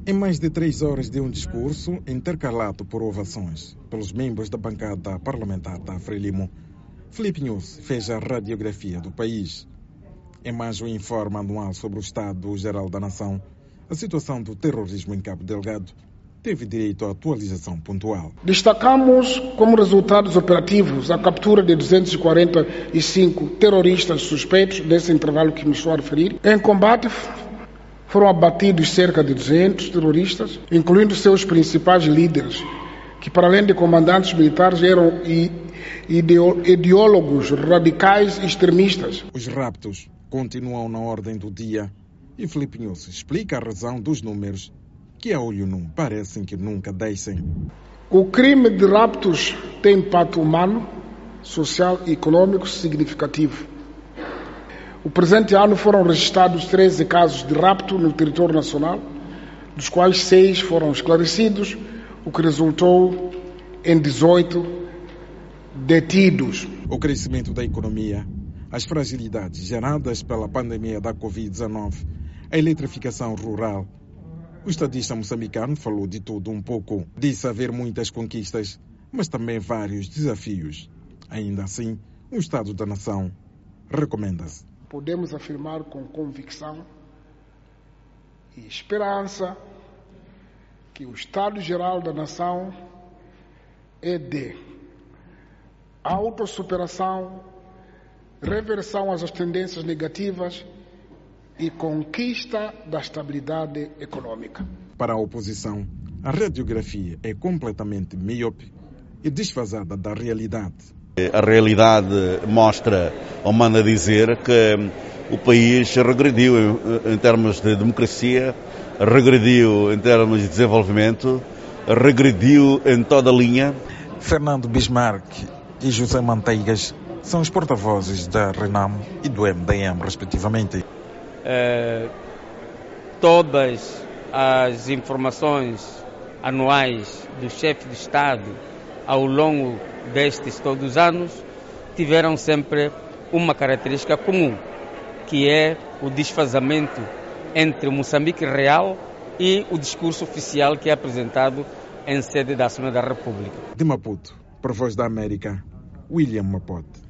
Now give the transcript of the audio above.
Em mais de 3 horas de um discurso intercalado por ovações pelos membros da bancada parlamentar da Frelimo, Filipe Nyusi fez a radiografia do país. Em mais um informe anual sobre o Estado-Geral da Nação, a situação do terrorismo em Cabo Delgado teve direito à atualização pontual. Destacamos como resultados operativos a captura de 245 terroristas suspeitos desse intervalo que me estou a referir. Em combate foram abatidos cerca de 200 terroristas, incluindo seus principais líderes, que para além de comandantes militares eram ideólogos radicais extremistas. Os raptos continuam na ordem do dia e Filipe Nyusi explica a razão dos números que a olho nu parecem que nunca descem. O crime de raptos tem impacto humano, social e econômico significativo. O presente ano foram registrados 13 casos de rapto no território nacional, dos quais 6 foram esclarecidos, o que resultou em 18 detidos. O crescimento da economia, as fragilidades geradas pela pandemia da Covid-19, a eletrificação rural. O estadista moçambicano falou de tudo um pouco. Disse haver muitas conquistas, mas também vários desafios. Ainda assim, o Estado da Nação recomenda-se. Podemos afirmar com convicção e esperança que o Estado-Geral da Nação é de autossuperação, reversão às tendências negativas e conquista da estabilidade econômica. Para a oposição, a radiografia é completamente míope e desfasada da realidade. A realidade mostra, ou manda dizer, que o país regrediu em termos de democracia, regrediu em termos de desenvolvimento, regrediu em toda a linha. Fernando Bismarck e José Manteigas são os porta-vozes da RENAM e do MDM, respectivamente. Todas as informações anuais do chefe de Estado ao longo destes todos os anos tiveram sempre uma característica comum, que é o desfazamento entre o Moçambique real e o discurso oficial que é apresentado em sede da Assembleia da República. De Maputo, para a Voz da América, William Mapote.